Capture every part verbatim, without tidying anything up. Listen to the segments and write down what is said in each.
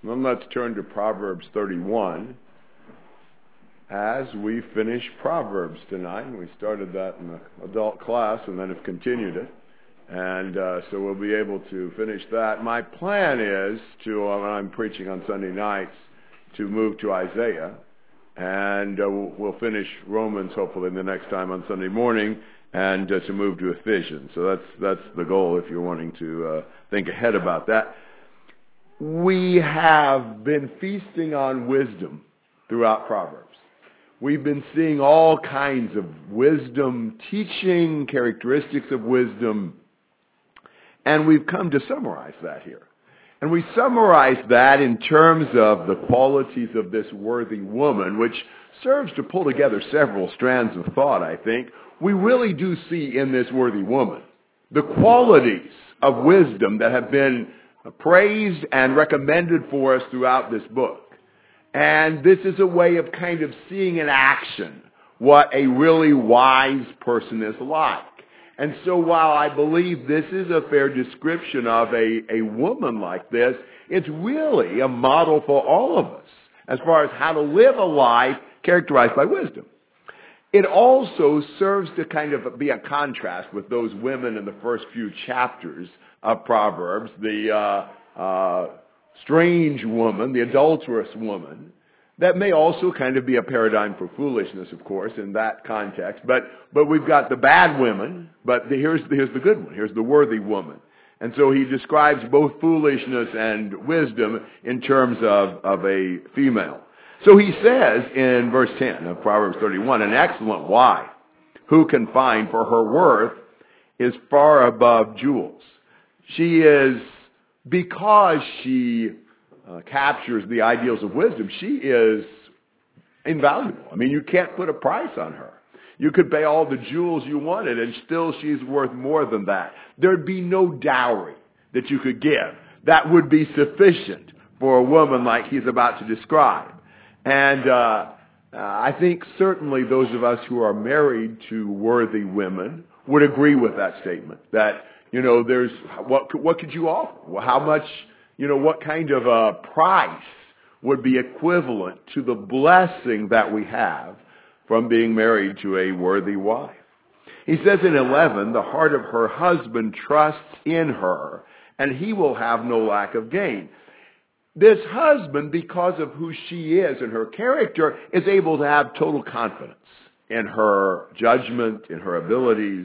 Then let's turn to Proverbs thirty-one as we finish Proverbs tonight. We started that in the adult class and then have continued it. And uh, so we'll be able to finish that. My plan is to, uh, when I'm preaching on Sunday nights, to move to Isaiah. And uh, we'll finish Romans hopefully the next time on Sunday morning, and uh, to move to Ephesians. So that's that's the goal if you're wanting to uh, think ahead about that. We have been feasting on wisdom throughout Proverbs. We've been seeing all kinds of wisdom teaching, characteristics of wisdom, and we've come to summarize that here. And we summarize that in terms of the qualities of this worthy woman, which serves to pull together several strands of thought, I think. We really do see in this worthy woman the qualities of wisdom that have been praised and recommended for us throughout this book. And this is a way of kind of seeing in action what a really wise person is like. And so while I believe this is a fair description of a, a woman like this, it's really a model for all of us as far as how to live a life characterized by wisdom. It also serves to kind of be a contrast with those women in the first few chapters of Proverbs, the uh, uh, strange woman, the adulterous woman. That may also kind of be a paradigm for foolishness, of course, in that context. But but we've got the bad women, but the, here's, the, here's the good one. Here's the worthy woman. And so he describes both foolishness and wisdom in terms of, of a female. So he says in verse ten of Proverbs thirty-one, an excellent wife who can find, for her worth is far above jewels. She is, because she uh, captures the ideals of wisdom, she is invaluable. I mean, you can't put a price on her. You could pay all the jewels you wanted, and still she's worth more than that. There'd be no dowry that you could give that would be sufficient for a woman like he's about to describe. And uh, uh, I think certainly those of us who are married to worthy women would agree with that statement. That, you know, there's what what could you offer? Well, how much, you know, what kind of a price would be equivalent to the blessing that we have from being married to a worthy wife? He says in eleven, the heart of her husband trusts in her, and he will have no lack of gain. This husband, because of who she is and her character, is able to have total confidence in her judgment, in her abilities,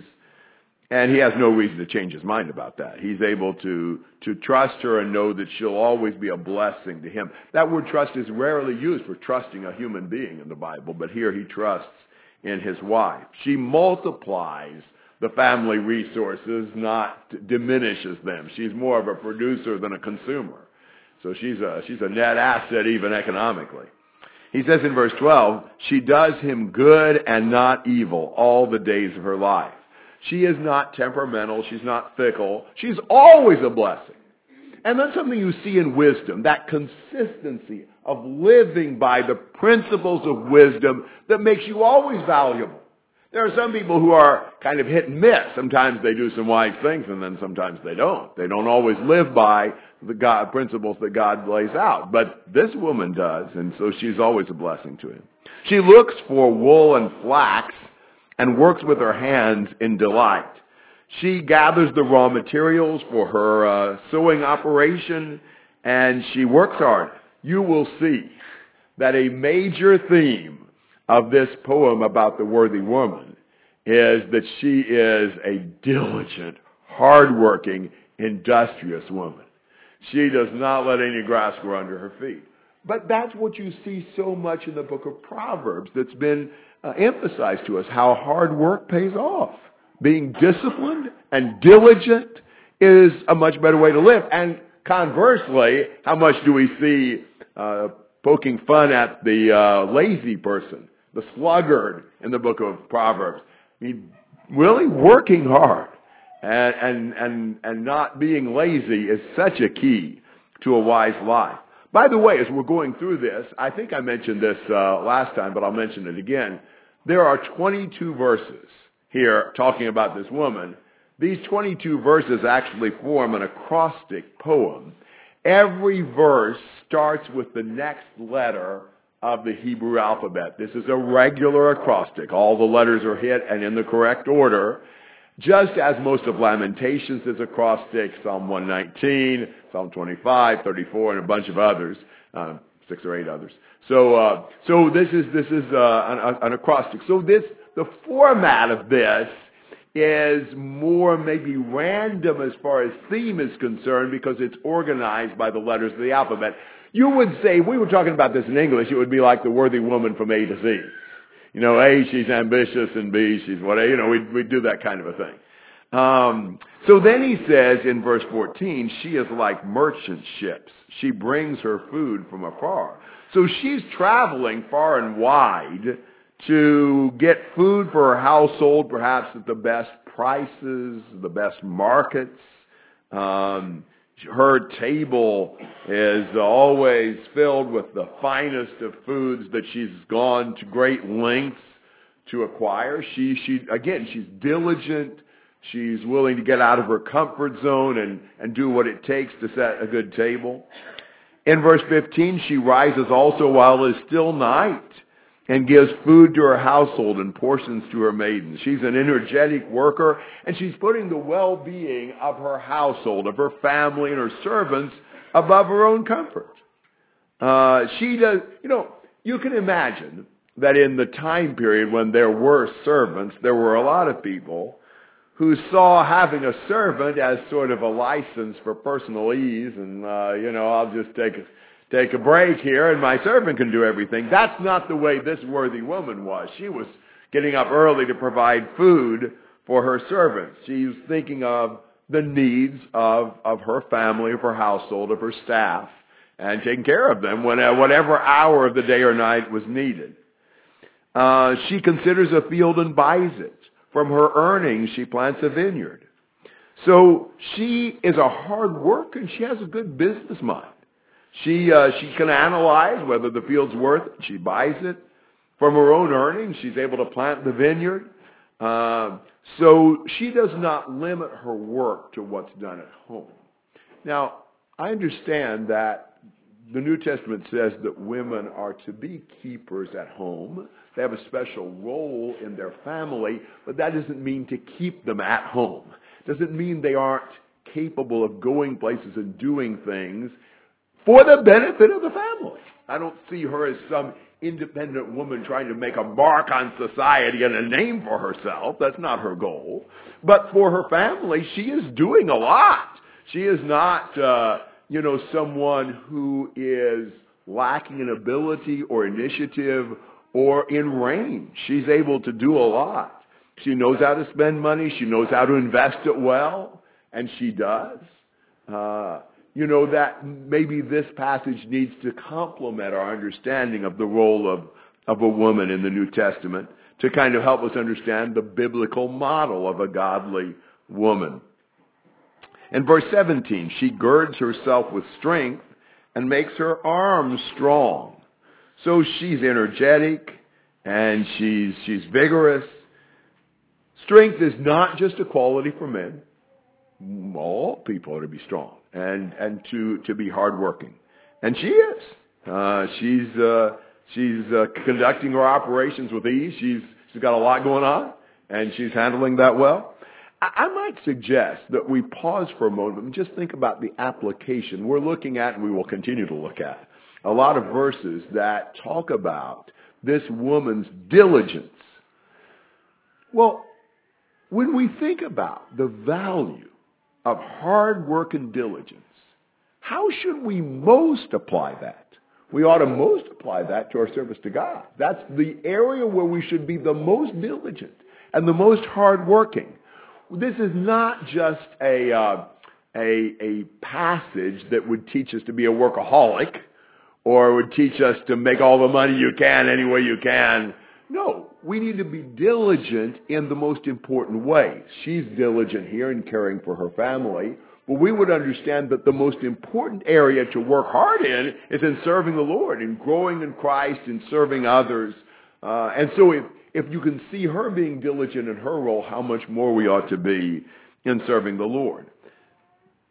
and he has no reason to change his mind about that. He's able to, to trust her and know that she'll always be a blessing to him. That word trust is rarely used for trusting a human being in the Bible, but here he trusts in his wife. She multiplies the family resources, not diminishes them. She's more of a producer than a consumer. So she's a, she's a net asset even economically. He says in verse twelve, she does him good and not evil all the days of her life. She is not temperamental. She's not fickle. She's always a blessing. And that's something you see in wisdom, that consistency of living by the principles of wisdom that makes you always valuable. There are some people who are kind of hit and miss. Sometimes they do some wise things and then sometimes they don't. They don't always live by the God principles that God lays out. But this woman does, and so she's always a blessing to him. She looks for wool and flax and works with her hands in delight. She gathers the raw materials for her uh, sewing operation, and she works hard. You will see that a major theme of this poem about the worthy woman is that she is a diligent, hardworking, industrious woman. She does not let any grass grow under her feet. But that's what you see so much in the book of Proverbs that's been uh, emphasized to us, how hard work pays off. Being disciplined and diligent is a much better way to live. And conversely, how much do we see uh, poking fun at the uh, lazy person, the sluggard in the book of Proverbs? I mean, really working hard and, and, and, and not being lazy is such a key to a wise life. By the way, as we're going through this, I think I mentioned this uh, last time, but I'll mention it again. There are twenty-two verses here talking about this woman. These twenty-two verses actually form an acrostic poem. Every verse starts with the next letter of the Hebrew alphabet. This is a regular acrostic. All the letters are hit and in the correct order, just as most of Lamentations is acrostic, Psalm one nineteen, Psalm twenty-five, thirty-four, and a bunch of others, uh, six or eight others. So, uh, so this is this is uh, an, an acrostic. So this the format of this is more maybe random as far as theme is concerned because it's organized by the letters of the alphabet. You would say, if we were talking about this in English, it would be like the worthy woman from A to Z. You know, A, she's ambitious, and B, she's what, you know, we'd, we'd do that kind of a thing. Um, so then he says in verse fourteen, she is like merchant ships. She brings her food from afar. So she's traveling far and wide to get food for her household, perhaps at the best prices, the best markets. Um, her table is always filled with the finest of foods that she's gone to great lengths to acquire. She, she, again, she's diligent. She's willing to get out of her comfort zone and, and do what it takes to set a good table. In verse fifteen, she rises also while it is still night and gives food to her household and portions to her maidens. She's an energetic worker, and she's putting the well-being of her household, of her family and her servants above her own comfort. Uh, she does, you know, you can imagine that in the time period when there were servants, there were a lot of people who saw having a servant as sort of a license for personal ease, and, uh, you know, I'll just take a Take a break here and my servant can do everything. That's not the way this worthy woman was. She was getting up early to provide food for her servants. She was thinking of the needs of, of her family, of her household, of her staff, and taking care of them when, uh, whatever hour of the day or night was needed. Uh, she considers a field and buys it. From her earnings, she plants a vineyard. So she is a hard worker and she has a good business mind. She uh, she can analyze whether the field's worth it. She buys it. From her own earnings, she's able to plant the vineyard. Uh, so she does not limit her work to what's done at home. Now, I understand that the New Testament says that women are to be keepers at home. They have a special role in their family, but that doesn't mean to keep them at home. Doesn't mean they aren't capable of going places and doing things for the benefit of the family. I don't see her as some independent woman trying to make a mark on society and a name for herself. That's not her goal. But for her family, she is doing a lot. She is not, uh, you know, someone who is lacking in ability or initiative or in range. She's able to do a lot. She knows how to spend money. She knows how to invest it well, and she does. Uh, You know, that maybe this passage needs to complement our understanding of the role of, of a woman in the New Testament to kind of help us understand the biblical model of a godly woman. In verse seventeen, she girds herself with strength and makes her arms strong. So she's energetic and she's, she's vigorous. Strength is not just a quality for men. All people are to be strong and and to to be hardworking, and she is. Uh, she's uh, she's uh, conducting her operations with ease. She's she's got a lot going on, and she's handling that well. I, I might suggest that we pause for a moment and just think about the application we're looking at, and we will continue to look at a lot of verses that talk about this woman's diligence. Well, when we think about the value of hard work and diligence, how should we most apply that? We ought to most apply that to our service to God. That's the area where we should be the most diligent and the most hardworking. This is not just a, uh, a, a passage that would teach us to be a workaholic or would teach us to make all the money you can any way you can. No, we need to be diligent in the most important ways. She's diligent here in caring for her family, but we would understand that the most important area to work hard in is in serving the Lord, in growing in Christ, in serving others. Uh, and so if, if you can see her being diligent in her role, how much more we ought to be in serving the Lord.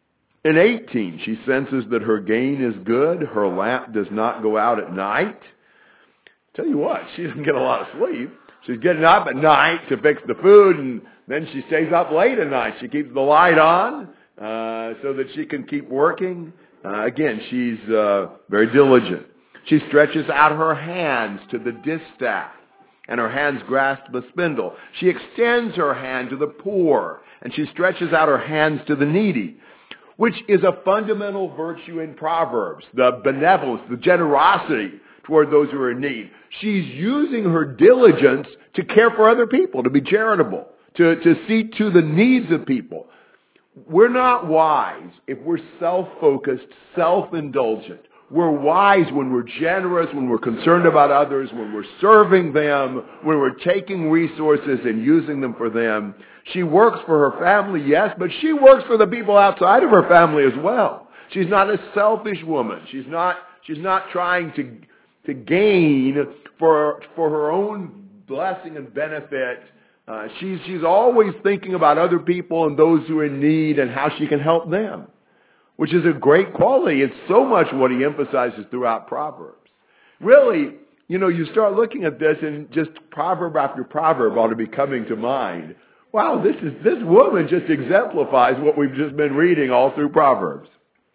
In eighteen, she senses that her gain is good. Her lamp does not go out at night. Tell you what, she doesn't get a lot of sleep. She's getting up at night to fix the food, and then she stays up late at night. She keeps the light on uh, so that she can keep working. Uh, again, she's uh, very diligent. She stretches out her hands to the distaff, and her hands grasp the spindle. She extends her hand to the poor, and she stretches out her hands to the needy, which is a fundamental virtue in Proverbs, the benevolence, the generosity toward those who are in need. She's using her diligence to care for other people, to be charitable, to, to see to the needs of people. We're not wise if we're self-focused, self-indulgent. We're wise when we're generous, when we're concerned about others, when we're serving them, when we're taking resources and using them for them. She works for her family, yes, but she works for the people outside of her family as well. She's not a selfish woman. She's not, she's not trying to, to gain for, for her own blessing and benefit. Uh, she's, she's always thinking about other people and those who are in need and how she can help them, which is a great quality. It's so much what he emphasizes throughout Proverbs. Really, you know, you start looking at this and just proverb after proverb ought to be coming to mind. Wow, this is this woman just exemplifies what we've just been reading all through Proverbs.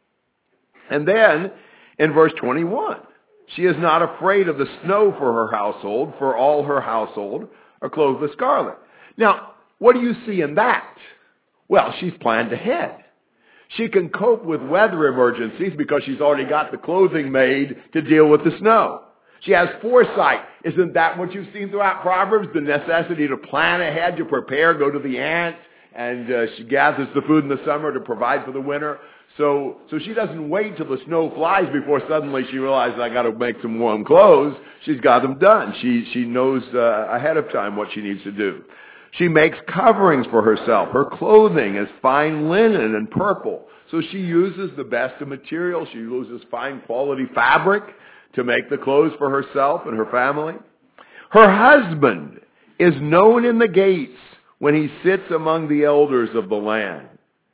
And then in verse twenty-one, she is not afraid of the snow for her household, for all her household are clothed with scarlet. Now, what do you see in that? Well, she's planned ahead. She can cope with weather emergencies because she's already got the clothing made to deal with the snow. She has foresight. Isn't that what you've seen throughout Proverbs? The necessity to plan ahead, to prepare, go to the ant, and uh, she gathers the food in the summer to provide for the winter. So, so she doesn't wait till the snow flies before suddenly she realizes, I got to make some warm clothes. She's got them done. She, she knows uh, ahead of time what she needs to do. She makes coverings for herself. Her clothing is fine linen and purple. So she uses the best of material. She uses fine quality fabric to make the clothes for herself and her family. Her husband is known in the gates when he sits among the elders of the land.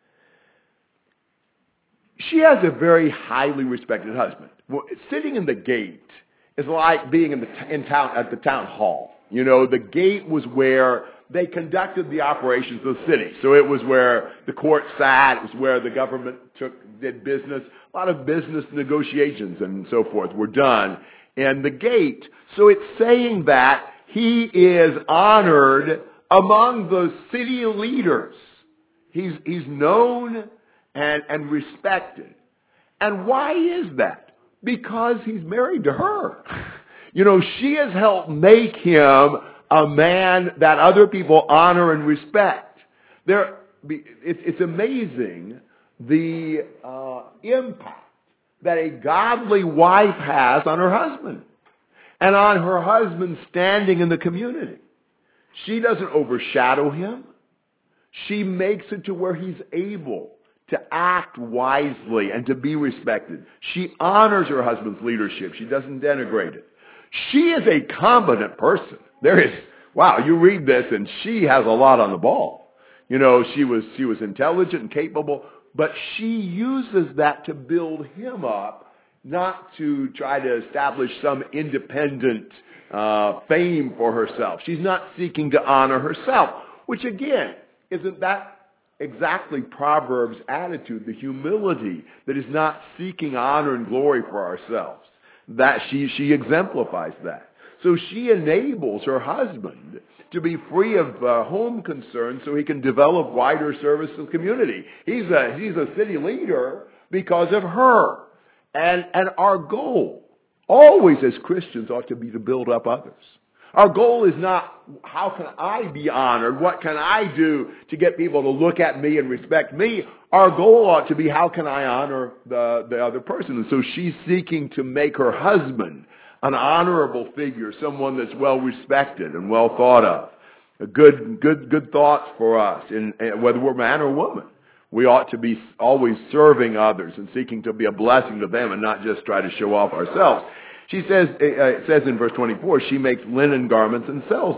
She has a very highly respected husband. Well, sitting in the gate is like being in the in town at the town hall. You know, the gate was where they conducted the operations of the city. So it was where the court sat. It was where the government took did business. A lot of business negotiations and so forth were done in the gate. So it's saying that he is honored among the city leaders. He's he's known and and respected. And why is that? Because he's married to her. You know, she has helped make him a man that other people honor and respect. There, it's amazing the uh, impact that a godly wife has on her husband and on her husband's standing in the community. She doesn't overshadow him. She makes it to where he's able to act wisely and to be respected. She honors her husband's leadership. She doesn't denigrate it. She is a competent person. There is, wow, you read this and she has a lot on the ball. You know, she was, she was intelligent and capable, but she uses that to build him up, not to try to establish some independent uh, fame for herself. She's not seeking to honor herself, which again, isn't that exactly Proverbs' attitude, the humility that is not seeking honor and glory for ourselves. That she, she exemplifies that. So she enables her husband to be free of uh, home concerns so he can develop wider service to the community. He's a, he's a city leader because of her. And, and our goal, always as Christians, ought to be to build up others. Our goal is not, how can I be honored? What can I do to get people to look at me and respect me? Our goal ought to be, how can I honor the, the other person? And so she's seeking to make her husband an honorable figure, someone that's well respected and well thought of. A good, good, good thoughts for us, in, in, whether we're man or woman. We ought to be always serving others and seeking to be a blessing to them and not just try to show off ourselves. She says, it says in verse twenty-four, she makes linen garments and sells them.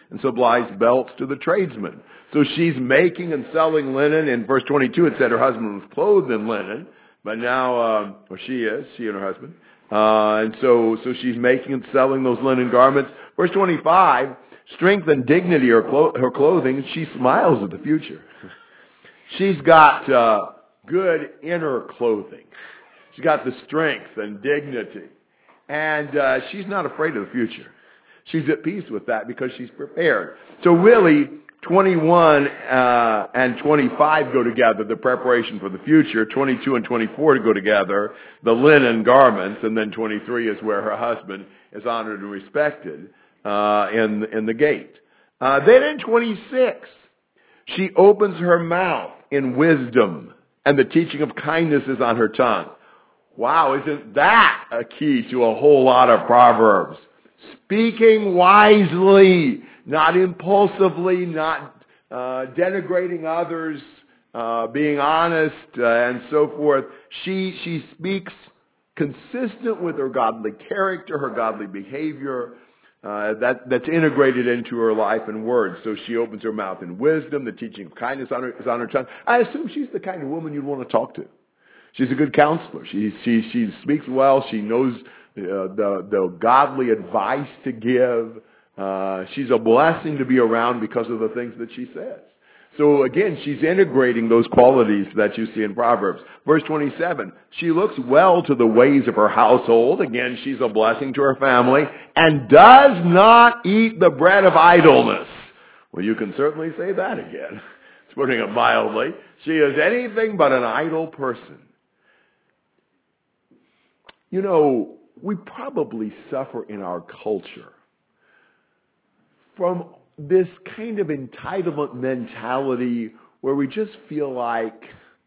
and supplies belts to the tradesmen. So she's making and selling linen. In verse twenty-two, it said her husband was clothed in linen, but now, um, or she is, she and her husband. Uh, and so, so she's making and selling those linen garments. Verse twenty-five, strength and dignity are clo- her clothing. She smiles at the future. She's got uh, good inner clothing. She's got the strength and dignity. And uh, she's not afraid of the future. She's at peace with that because she's prepared. So really, twenty-one uh, and twenty-five go together, the preparation for the future. twenty-two and twenty-four go together, the linen garments. And then twenty-three is where her husband is honored and respected uh, in, in the gate. Uh, then in twenty-six, she opens her mouth in wisdom, and the teaching of kindness is on her tongue. Wow, isn't that a key to a whole lot of Proverbs? Speaking wisely, not impulsively, not uh, denigrating others, uh, being honest, uh, and so forth. She she speaks consistent with her godly character, her godly behavior, uh, that that's integrated into her life and words. So she opens her mouth in wisdom. The teaching of kindness on her, is on her tongue. I assume she's the kind of woman you'd want to talk to. She's a good counselor. She she she speaks well. She knows uh, the the godly advice to give. Uh, she's a blessing to be around because of the things that she says. So again, she's integrating those qualities that you see in Proverbs. Verse twenty-seven, she looks well to the ways of her household. Again, she's a blessing to her family and does not eat the bread of idleness. Well, you can certainly say that again. It's putting it mildly. She is anything but an idle person. You know, we probably suffer in our culture from this kind of entitlement mentality where we just feel like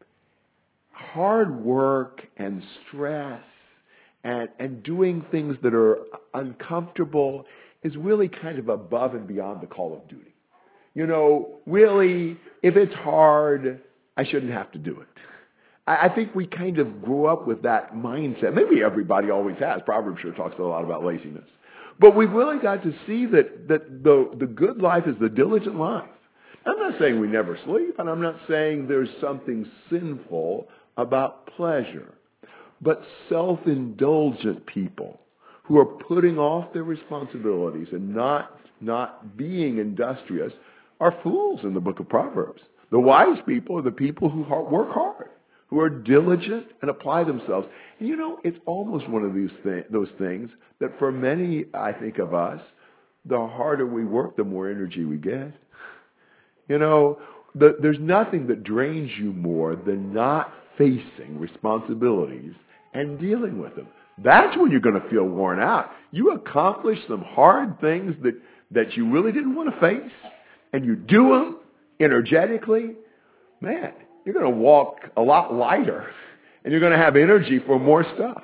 hard work and stress and, and doing things that are uncomfortable is really kind of above and beyond the call of duty. You know, really, if it's hard, I shouldn't have to do it. I think we kind of grew up with that mindset. Maybe everybody always has. Proverbs sure talks a lot about laziness. But we've really got to see that, that the, the good life is the diligent life. I'm not saying we never sleep, and I'm not saying there's something sinful about pleasure. But self-indulgent people who are putting off their responsibilities and not, not being industrious are fools in the book of Proverbs. The wise people are the people who work hard, who are diligent and apply themselves. And you know, it's almost one of these th- those things that for many, I think, of us, the harder we work, the more energy we get. You know, the, there's nothing that drains you more than not facing responsibilities and dealing with them. That's when you're going to feel worn out. You accomplish some hard things that, that you really didn't want to face, and you do them energetically, man, you're going to walk a lot lighter, and you're going to have energy for more stuff.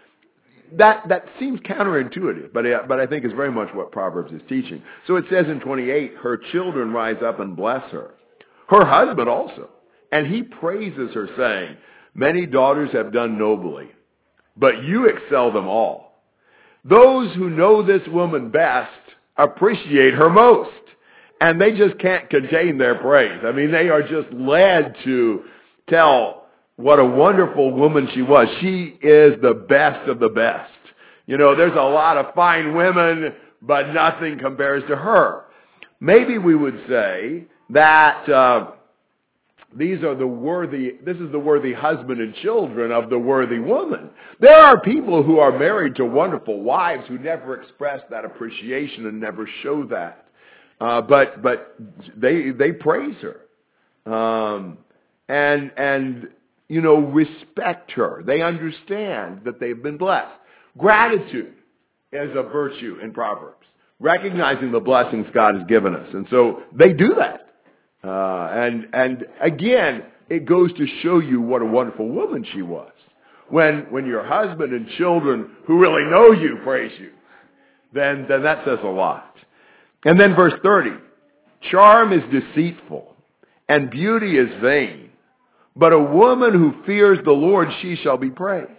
That that seems counterintuitive, but it, but I think is very much what Proverbs is teaching. So it says in twenty-eight, her children rise up and bless her. Her husband also. And he praises her, saying, many daughters have done nobly, but you excel them all. Those who know this woman best appreciate her most. And they just can't contain their praise. I mean, they are just led to tell what a wonderful woman she was. She is the best of the best. You know, there's a lot of fine women, but nothing compares to her. Maybe we would say that uh, these are the worthy, this is the worthy husband and children of the worthy woman. There are people who are married to wonderful wives who never express that appreciation and never show that. Uh, but but they they praise her, um, and and you know respect her. They understand that they've been blessed. Gratitude is a virtue in Proverbs, recognizing the blessings God has given us, and so they do that. Uh, and and again, it goes to show you what a wonderful woman she was. When when your husband and children who really know you praise you, then then that says a lot. And then verse thirty, charm is deceitful, and beauty is vain, but a woman who fears the Lord, she shall be praised.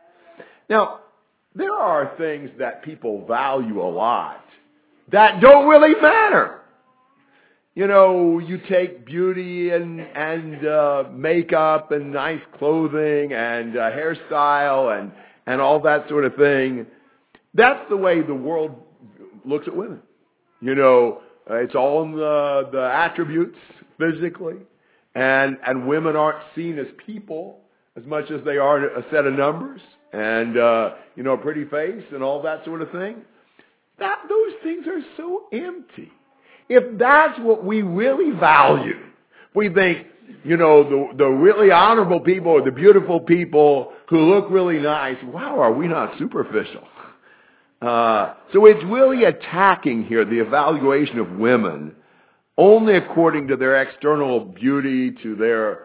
Now, there are things that people value a lot that don't really matter. you know, you take beauty and, and uh, makeup and nice clothing and uh, hairstyle and, and all that sort of thing. That's the way the world looks at women. You know, uh, it's all in the, the attributes physically. And, and women aren't seen as people as much as they are a set of numbers and, uh, you know, a pretty face and all that sort of thing. That, those things are so empty. If that's what we really value, we think, you know, the, the really honorable people or the beautiful people who look really nice, wow, are we not superficial? Uh, so it's really attacking here the evaluation of women only according to their external beauty, to their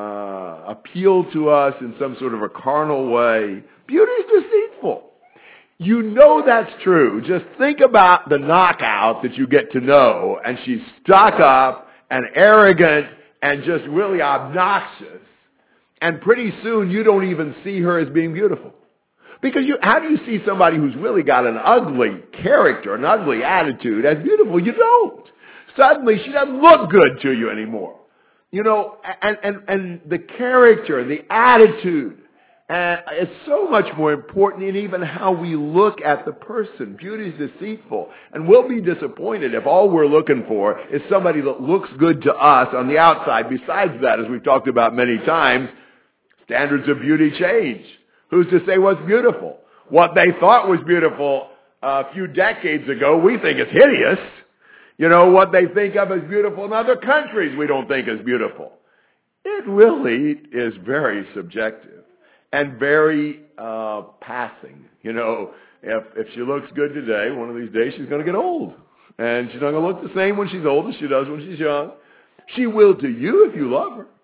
uh, appeal to us in some sort of a carnal way. Beauty is deceitful. You know that's true. Just think about the knockout that you get to know, and she's stuck up and arrogant and just really obnoxious. And pretty soon you don't even see her as being beautiful. Because you, how do you see somebody who's really got an ugly character, an ugly attitude as beautiful? You don't. Suddenly, she doesn't look good to you anymore. You know, and, and, and the character, the attitude, uh, is so much more important in even how we look at the person. Beauty is deceitful. And we'll be disappointed if all we're looking for is somebody that looks good to us on the outside. Besides that, as we've talked about many times, standards of beauty change. Who's to say what's beautiful? What they thought was beautiful a few decades ago, we think is hideous. You know, what they think of as beautiful in other countries, we don't think is beautiful. It really is very subjective and very uh, passing. You know, if, if she looks good today, one of these days she's going to get old. And she's not going to look the same when she's old as she does when she's young. She will to you if you love her.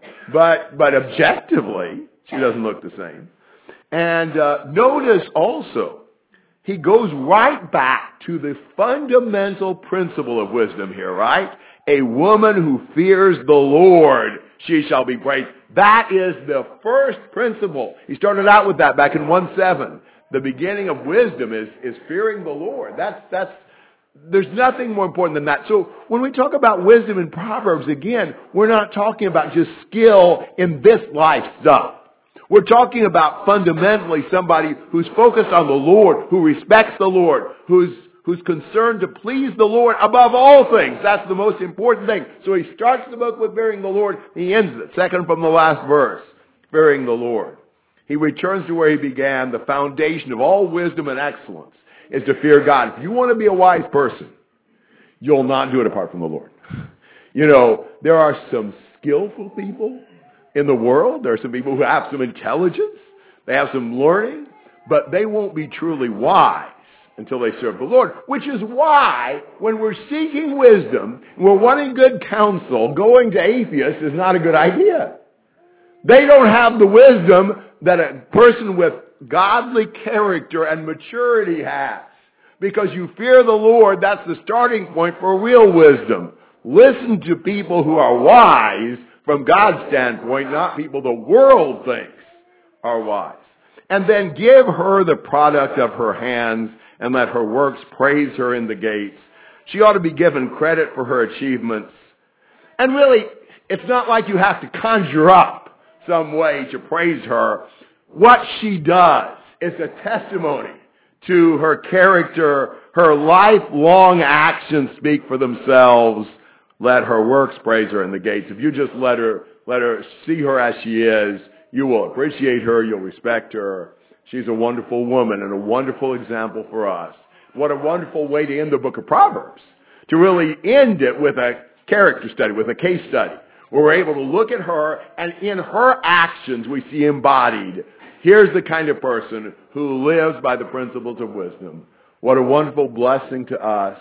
But, but objectively, she doesn't look the same. And uh, notice also, he goes right back to the fundamental principle of wisdom here, right? A woman who fears the Lord, she shall be praised. That is the first principle. He started out with that back in one seven. The beginning of wisdom is, is fearing the Lord. That's, that's, there's nothing more important than that. So when we talk about wisdom in Proverbs, again, we're not talking about just skill in this life stuff. We're talking about fundamentally somebody who's focused on the Lord, who respects the Lord, who's who's concerned to please the Lord above all things. That's the most important thing. So he starts the book with fearing the Lord. He ends it, second from the last verse, fearing the Lord. He returns to where he began. The foundation of all wisdom and excellence is to fear God. If you want to be a wise person, you'll not do it apart from the Lord. You know, there are some skillful people in the world. There are some people who have some intelligence. They have some learning. But they won't be truly wise until they serve the Lord. Which is why, when we're seeking wisdom, we're wanting good counsel, going to atheists is not a good idea. They don't have the wisdom that a person with godly character and maturity has. Because you fear the Lord, that's the starting point for real wisdom. Listen to people who are wise from God's standpoint, not people the world thinks are wise. And then give her the product of her hands and let her works praise her in the gates. She ought to be given credit for her achievements. And really, it's not like you have to conjure up some way to praise her. What she does is a testimony to her character. Her lifelong actions speak for themselves. Let her works praise her in the gates. If you just let her, let her see her as she is, you will appreciate her, you'll respect her. She's a wonderful woman and a wonderful example for us. What a wonderful way to end the book of Proverbs. To really end it with a character study, with a case study, where we're able to look at her, and in her actions we see embodied, here's the kind of person who lives by the principles of wisdom. What a wonderful blessing to us.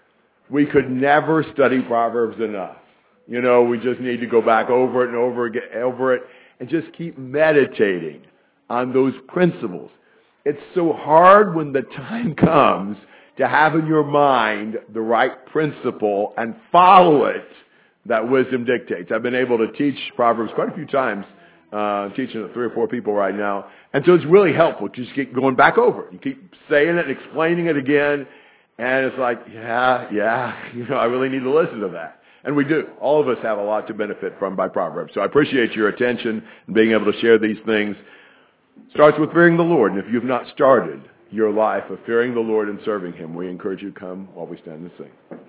We could never study Proverbs enough. You know, we just need to go back over it and over again, over it, and just keep meditating on those principles. It's so hard when the time comes to have in your mind the right principle and follow it that wisdom dictates. I've been able to teach Proverbs quite a few times. Uh, I'm teaching it to three or four people right now. And so it's really helpful to just keep going back over it. You keep saying it, explaining it again. And it's like, yeah, yeah, you know, I really need to listen to that. And we do. All of us have a lot to benefit from by Proverbs. So I appreciate your attention and being able to share these things. Starts with fearing the Lord. And if you've not started your life of fearing the Lord and serving Him, we encourage you to come while we stand and sing.